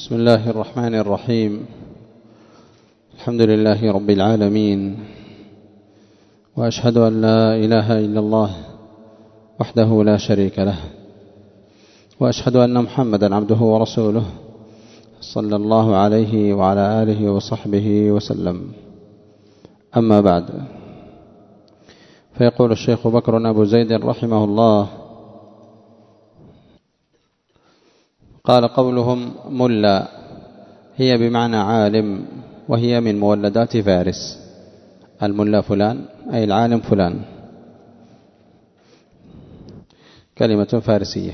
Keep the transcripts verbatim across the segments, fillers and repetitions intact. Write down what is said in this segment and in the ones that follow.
بسم الله الرحمن الرحيم. الحمد لله رب العالمين، وأشهد أن لا إله إلا الله وحده لا شريك له، وأشهد أن محمدا عبده ورسوله صلى الله عليه وعلى آله وصحبه وسلم. أما بعد، فيقول الشيخ بكر أبو زيد رحمه الله: قال قولهم ملا هي بمعنى عالم، وهي من مولدات فارس. الملا فلان أي العالم فلان، كلمة فارسية.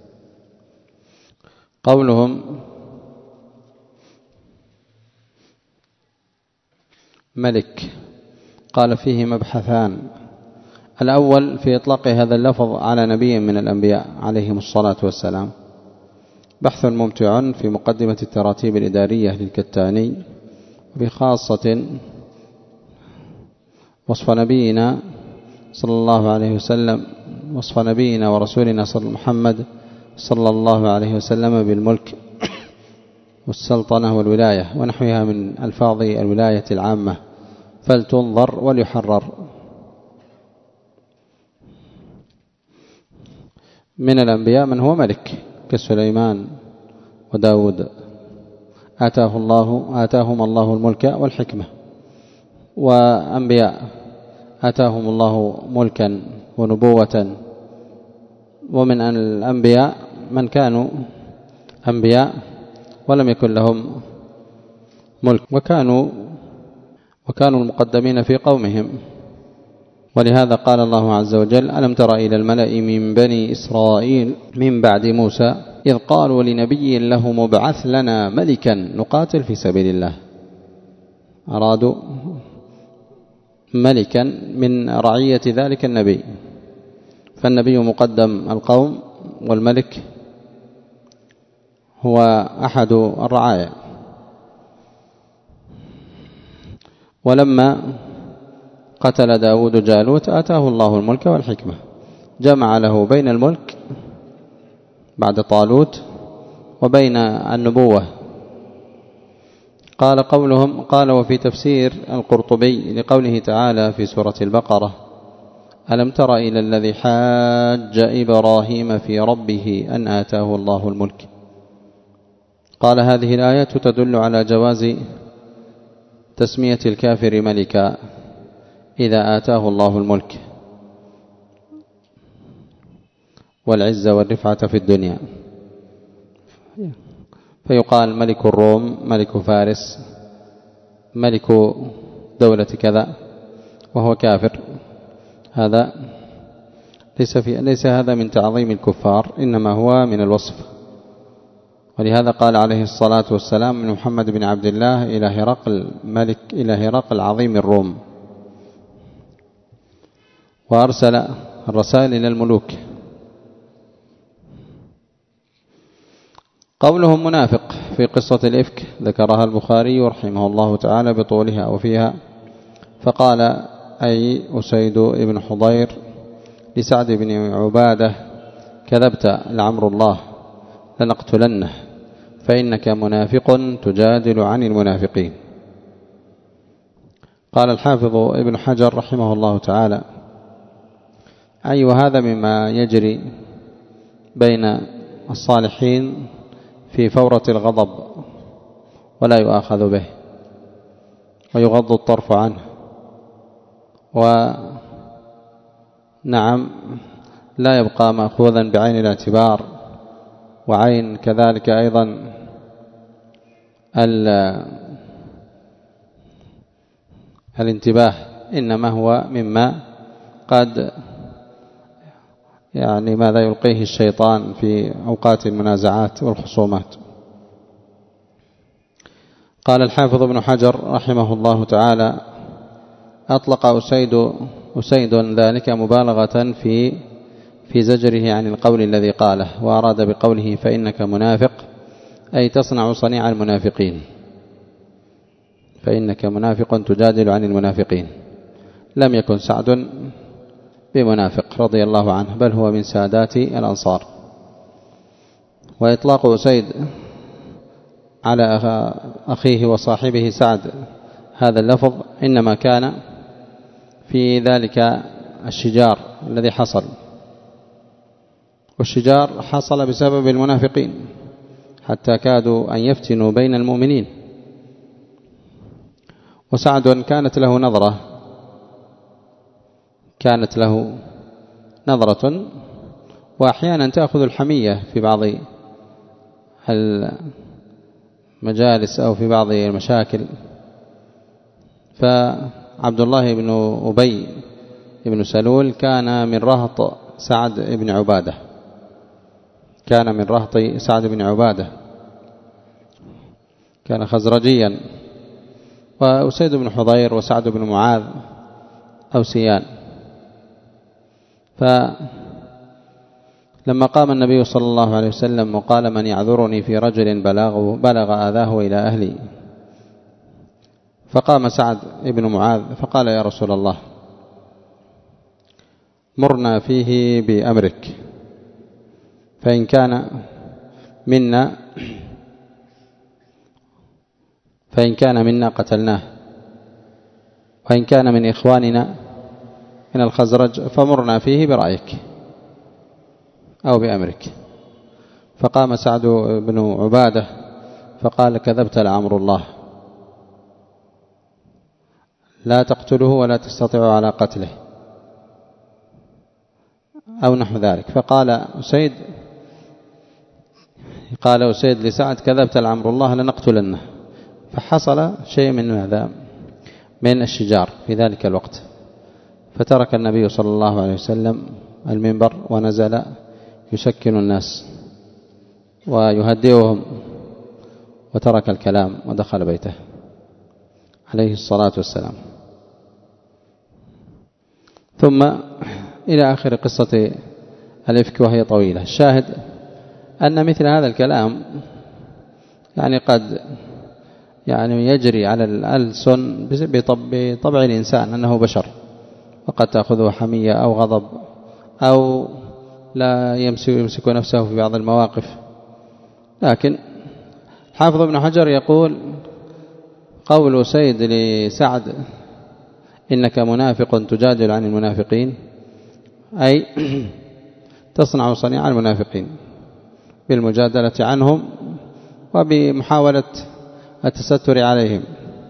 قولهم ملك قال فيه مبحثان: الأول في إطلاق هذا اللفظ على نبي من الأنبياء عليهم الصلاة والسلام، بحث ممتع في مقدمة التراتيب الإدارية للكتاني، بخاصة وصف نبينا صلى الله عليه وسلم وصف نبينا ورسولنا صلى محمد صلى الله عليه وسلم بالملك والسلطنة والولاية ونحوها من ألفاظ الولاية العامة، فلتنظر وليحرر. من الأنبياء من هو ملك كسليمان وداود، آتاه الله آتاهم الله الملك والحكمة، وأنبياء آتاهم الله ملكا ونبوة. ومن الأنبياء من كانوا أنبياء ولم يكن لهم ملك، وكانوا وكانوا المقدمين في قومهم. ولهذا قال الله عز وجل: ألم تر إلى الملأ من بني إسرائيل من بعد موسى إذ قالوا لنبي له مبعث لنا ملكا نقاتل في سبيل الله. أرادوا ملكا من رعية ذلك النبي، فالنبي مقدم القوم، والملك هو أحد الرعايا. ولما قتل داود جالوت آتاه الله الملك والحكمة، جمع له بين الملك بعد طالوت وبين النبوة. قال قولهم قال وفي تفسير القرطبي لقوله تعالى في سورة البقرة: ألم تر إلى الذي حاج إبراهيم في ربه أن آتاه الله الملك. قال هذه الآية تدل على جواز تسمية الكافر ملكا إذا آتاه الله الملك والعزة والرفعة في الدنيا، فيقال ملك الروم، ملك فارس، ملك دولة كذا، وهو كافر. هذا ليس في ليس هذا من تعظيم الكفار، إنما هو من الوصف. ولهذا قال عليه الصلاة والسلام من محمد بن عبد الله إلى هرقل ملك إلى هرقل عظيم الروم، وأرسل الرسائل إلى الملوك. قولهم منافق في قصة الإفك ذكرها البخاري رحمه الله تعالى بطولها وفيها، فقال أي أسيد بن حضير لسعد بن عبادة: كذبت لعمر الله لنقتلنه فإنك منافق تجادل عن المنافقين. قال الحافظ ابن حجر رحمه الله تعالى: أي وهذا مما يجري بين الصالحين في فورة الغضب ولا يؤاخذ به ويغض الطرف عنه. ونعم لا يبقى مأخوذا بعين الاعتبار، وعين كذلك أيضا الانتباه، إنما هو مما قد يعني ماذا يلقيه الشيطان في أوقات المنازعات والخصومات. قال الحافظ ابن حجر رحمه الله تعالى: أطلق أسيد أسيد ذلك مبالغة في في زجره عن القول الذي قاله، وأراد بقوله فإنك منافق أي تصنع صنيع المنافقين، فإنك منافق تجادل عن المنافقين. لم يكن سعد بمنافق رضي الله عنه، بل هو من سادات الأنصار. وإطلاق أسيد على أخيه وصاحبه سعد هذا اللفظ إنما كان في ذلك الشجار الذي حصل، والشجار حصل بسبب المنافقين حتى كادوا أن يفتنوا بين المؤمنين. وسعد كانت له نظرة كانت له نظرة وأحيانا تأخذ الحمية في بعض المجالس أو في بعض المشاكل. فعبد الله بن أبي بن سلول كان من رهط سعد بن عبادة كان من رهط سعد بن عبادة كان خزرجيا، وأسيد بن حضير وسعد بن معاذ أوسيان. فلما قام النبي صلى الله عليه وسلم وقال: من يعذرني في رجل بلغ, بلغ آذاه إلى أهلي، فقام سعد بن معاذ فقال: يا رسول الله، مرنا فيه بأمرك، فإن كان منا فإن كان منا قتلناه، وإن كان من إخواننا من الخزرج فمرنا فيه برأيك أو بأمرك. فقام سعد بن عبادة فقال: كذبت لعمر الله، لا تقتله ولا تستطيع على قتله، أو نحو ذلك. فقال أسيد قال أسيد لسعد: كذبت لعمر الله لنقتلنه. فحصل شيء من هذا من الشجار في ذلك الوقت، فترك النبي صلى الله عليه وسلم المنبر ونزل يسكن الناس ويهدئهم، وترك الكلام ودخل بيته عليه الصلاة والسلام. ثم إلى آخر قصة الإفك وهي طويلة. الشاهد أن مثل هذا الكلام يعني قد يعني يجري على الألسن بطبع الإنسان أنه بشر، وقد تأخذه حمية أو غضب أو لا يمسك نفسه في بعض المواقف. لكن حافظ ابن حجر يقول: قول سيد لسعد: إنك منافق تجادل عن المنافقين، أي تصنع صنيع المنافقين بالمجادلة عنهم وبمحاولة التستر عليهم.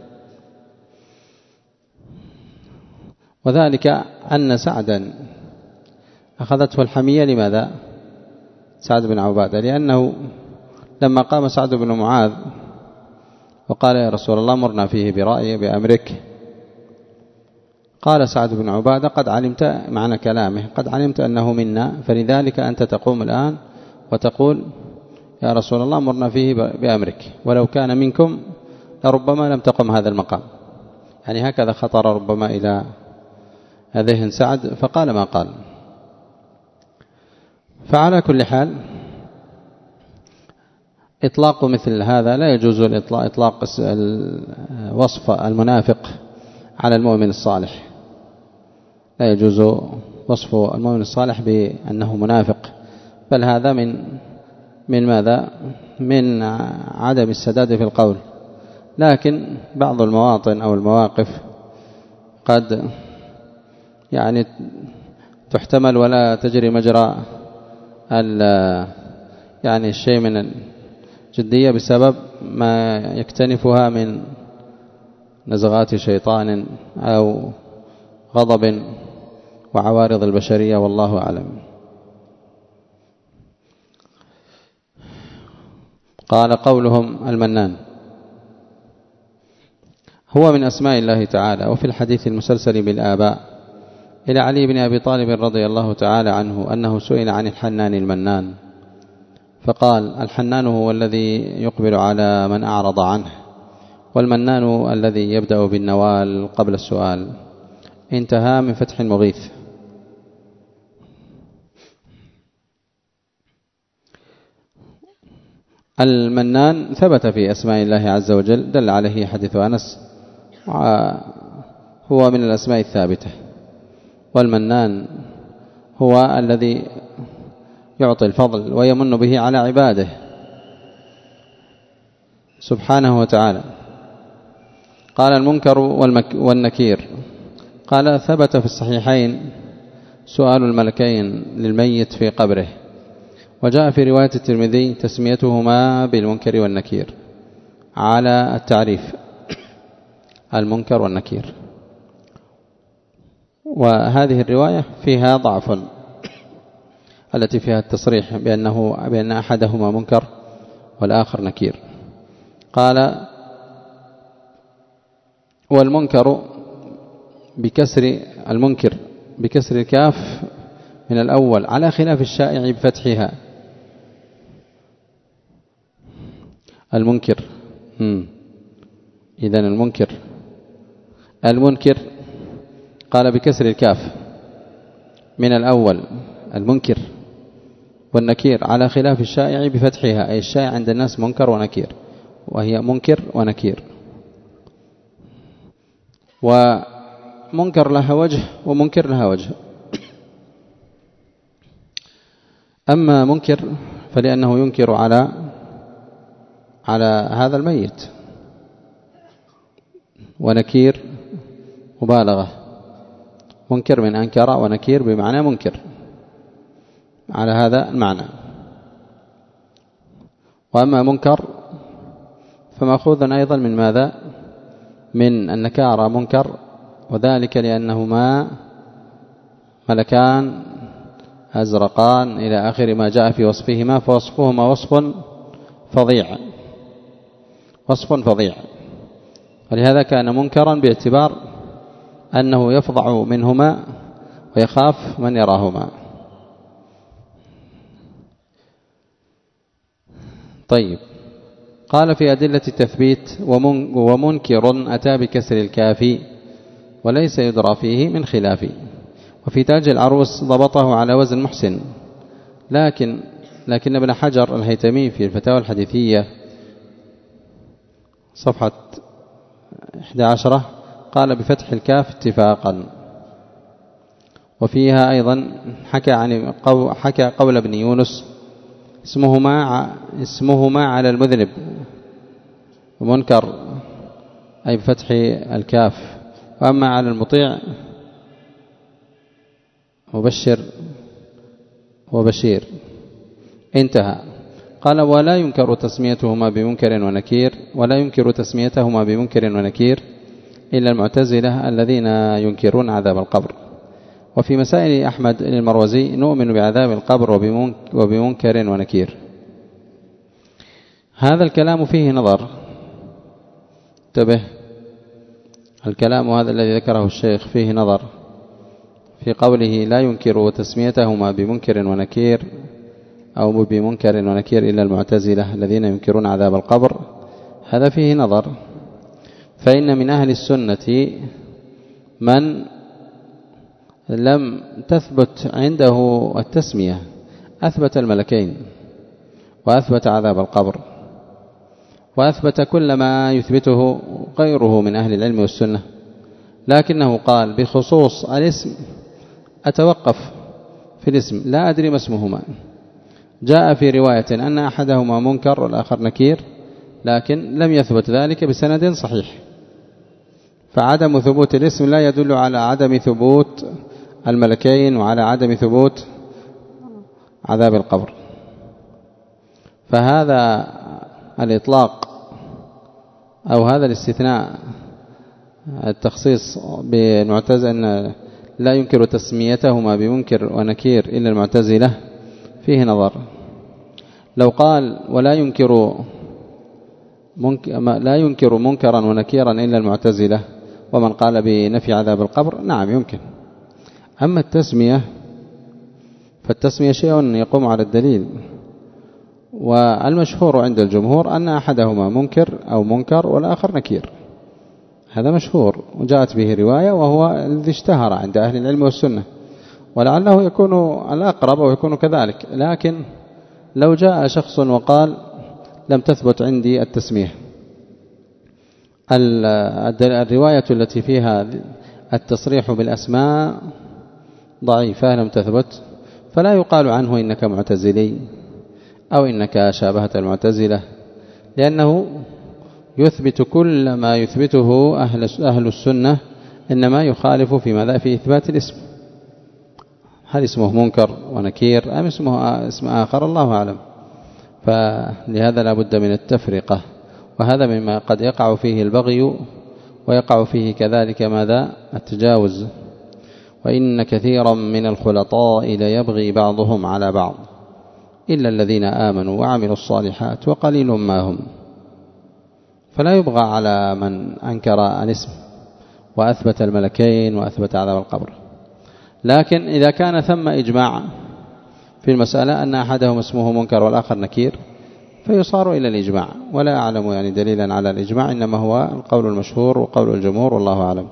وذلك أن سعدا أخذته الحمية. لماذا؟ سعد بن عبادة لأنه لما قام سعد بن معاذ وقال: يا رسول الله، مرنا فيه برأيي بأمرك، قال سعد بن عبادة: قد علمت معنى كلامه، قد علمت أنه منا، فلذلك أنت تقوم الآن وتقول: يا رسول الله، مرنا فيه بأمرك، ولو كان منكم لربما لم تقم هذا المقام. يعني هكذا خطر ربما إلى ذهن سعد فقال ما قال. فعلى كل حال إطلاق مثل هذا لا يجوز. الإطلاق إطلاق وصف المنافق على المؤمن الصالح، لا يجوز وصف المؤمن الصالح بأنه منافق، بل هذا من من ماذا؟ من عدم السداد في القول. لكن بعض المواطن أو المواقف قد يعني تحتمل ولا تجري مجرى يعني الشيء من الجدية بسبب ما يكتنفها من نزغات شيطان أو غضب وعوارض البشرية، والله أعلم. قال: قولهم المنان هو من أسماء الله تعالى. وفي الحديث المسلسل بالآباء إلى علي بن أبي طالب رضي الله تعالى عنه أنه سئل عن الحنان المنان، فقال: الحنان هو الذي يقبل على من أعرض عنه، والمنان الذي يبدأ بالنوال قبل السؤال. انتهى من فتح المغيث. المنان ثبت في أسماء الله عز وجل، دل عليه حديث أنس، هو من الأسماء الثابتة. والمنان هو الذي يعطي الفضل ويمن به على عباده، سبحانه وتعالى. قال المنكر والنكير. قال ثبت في الصحيحين سؤال الملكين للميت في قبره، وجاء في رواية الترمذي تسميتهما بالمنكر والنكير على التعريف، المنكر والنكير. وهذه الرواية فيها ضعف، التي فيها التصريح بأنه بأن أحدهما منكر والآخر نكير. قال والمنكر بكسر المنكر بكسر الكاف من الأول على خلاف الشائع بفتحها. المنكر إذن المنكر المنكر قال بكسر الكاف من الأول المنكر، والنكير على خلاف الشائع بفتحها، أي الشائع عند الناس منكر ونكير، وهي منكر ونكير. ومنكر لها وجه ومنكر لها وجه. أما منكر فلأنه ينكر على على هذا الميت، ونكير مبالغة، منكر من أنكر، ونكير بمعنى منكر على هذا المعنى. وأما منكر فمأخوذ أيضا من ماذا؟ من النكارة منكر، وذلك لأنهما ملكان أزرقان إلى آخر ما جاء في وصفهما، فوصفهما وصف فظيع وصف فظيع ولهذا كان منكرا باعتبار أنه يفظع منهما ويخاف من يراهما. طيب، قال في أدلة التثبيت ومنكر أتى بكسر الكاف وليس يدرى فيه من خلاف. وفي تاج العروس ضبطه على وزن محسن، لكن لكن ابن حجر الهيتمي في الفتاوى الحديثية صفحة إحدى عشرة قال بفتح الكاف اتفاقا. وفيها أيضا حكى عن حكى قول ابن يونس اسمهما اسمهما على المذنب منكر أي بفتح الكاف، وأما على المطيع مبشر وبشير. انتهى. قال ولا ينكر تسميتهما بمنكر ونكير ولا ينكر تسميتهما بمنكر ونكير إلا المعتزلة الذين ينكرون عذاب القبر. وفي مسائل أحمد المروزي نؤمن بعذاب القبر وبمنكر ونكير. هذا الكلام فيه نظر، انتبه، الكلام هذا الذي ذكره الشيخ فيه نظر في قوله لا ينكر تسميتهما بمنكر ونكير أو بمنكر ونكير إلا المعتزلة الذين ينكرون عذاب القبر. هذا فيه نظر، فإن من أهل السنة من لم تثبت عنده التسمية، أثبت الملكين وأثبت عذاب القبر وأثبت كل ما يثبته غيره من أهل العلم والسنة، لكنه قال بخصوص الاسم أتوقف في الاسم لا أدري ما اسمهما. جاء في رواية أن أحدهما منكر والآخر نكير، لكن لم يثبت ذلك بسند صحيح، فعدم ثبوت الاسم لا يدل على عدم ثبوت الملكين وعلى عدم ثبوت عذاب القبر. فهذا الإطلاق أو هذا الاستثناء التخصيص بالمعتزلة أن لا ينكر تسميتهما بمنكر ونكير إلا المعتزلة فيه نظر. لو قال ولا ينكر منك لا ينكر منكرا ونكيرا إلا المعتزلة ومن قال بنفي عذاب القبر، نعم يمكن. أما التسمية فالتسمية شيء يقوم على الدليل، والمشهور عند الجمهور أن أحدهما منكر أو منكر والآخر نكير، هذا مشهور وجاءت به رواية وهو الذي اشتهر عند أهل العلم والسنة، ولعله يكون الأقرب ويكون كذلك. لكن لو جاء شخص وقال لم تثبت عندي التسمية، الرواية التي فيها التصريح بالأسماء ضعيفة لم تثبت، فلا يقال عنه إنك معتزلي أو إنك شابهت المعتزلة، لأنه يثبت كل ما يثبته أهل أهل السنة، إنما يخالف في ماذا؟ في إثبات الاسم. هل اسمه منكر ونكير أم اسمه اسم آخر؟ الله أعلم. فلهذا لا بد من التفرقة، وهذا مما قد يقع فيه البغي ويقع فيه كذلك ماذا؟ التجاوز. وإن كثيرا من الخلطاء ليبغي بعضهم على بعض إلا الذين آمنوا وعملوا الصالحات وقليل ما هم. فلا يبغى على من أنكر الاسم وأثبت الملكين وأثبت عذاب القبر. لكن إذا كان ثم إجماع في المسألة أن أحدهم اسمه منكر والآخر نكير فيصار إلى الإجماع، ولا أعلم يعني دليلا على الإجماع، إنما هو القول المشهور وقول الجمهور والله أعلم.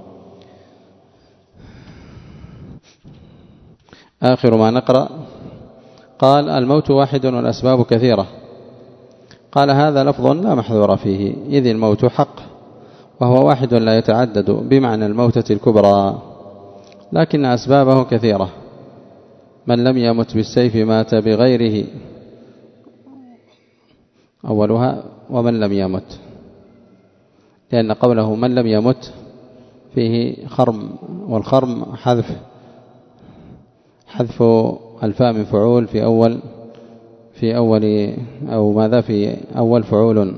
آخر ما نقرأ قال الموت واحد والأسباب كثيرة. قال هذا لفظ لا محذور فيه، إذ الموت حق وهو واحد لا يتعدد بمعنى الموتة الكبرى، لكن أسبابه كثيرة. من لم يمت بالسيف مات بغيره، أولها ومن لم يمت، لأن قوله من لم يمت فيه خرم، والخرم حذف حذف الفاء من فعول في أول في أول أو ماذا في أول فعول.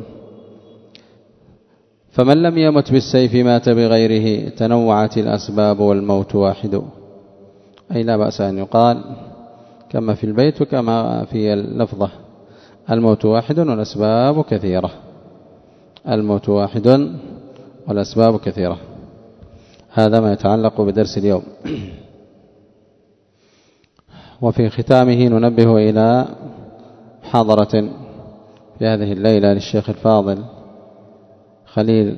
فمن لم يمت بالسيف مات بغيره، تنوعت الأسباب والموت واحد. أي لا بأس أن يقال كما في البيت وكما في اللفظة الموت واحد والأسباب كثيرة. الموت واحد والأسباب كثيرة. هذا ما يتعلق بدرس اليوم. وفي ختامه ننبه إلى محاضرة في هذه الليلة للشيخ الفاضل خليل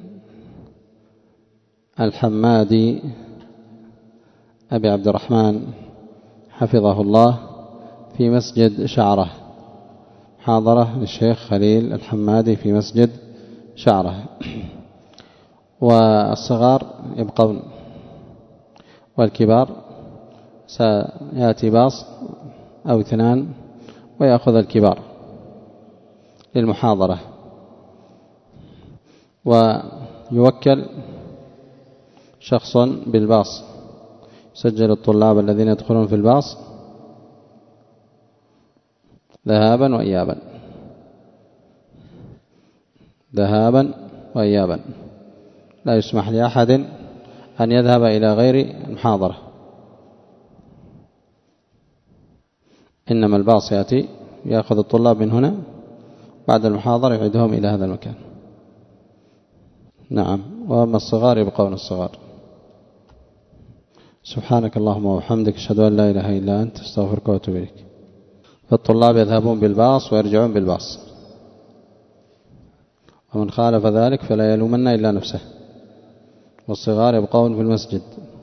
الحمادي أبي عبد الرحمن حفظه الله في مسجد شعرة. محاضرة للشيخ خليل الحمادي في مسجد شعرة. والصغار يبقون والكبار سيأتي باص أو اثنان ويأخذ الكبار للمحاضرة، ويوكل شخص بالباص يسجل الطلاب الذين يدخلون في الباص ذهابا وإيابا ذهابا وإيابا. لا يسمح لأحد أن يذهب إلى غير المحاضرة، إنما الباص يأتي يأخذ الطلاب من هنا، بعد المحاضرة يعيدهم إلى هذا المكان. نعم. وأما الصغار يبقون الصغار. سبحانك اللهم وبحمدك، أشهد أن لا إله إلا أنت، استغفرك وأتوب إليك. فالطلاب يذهبون بالباص ويرجعون بالباص، ومن خالف ذلك فلا يلومن إلا نفسه. والصغار يبقون في المسجد.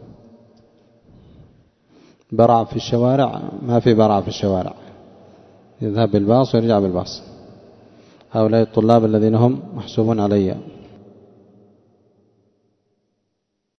برع في الشوارع ما في برع في الشوارع، يذهب بالباص ويرجع بالباص. هؤلاء الطلاب الذين هم محسوبون علي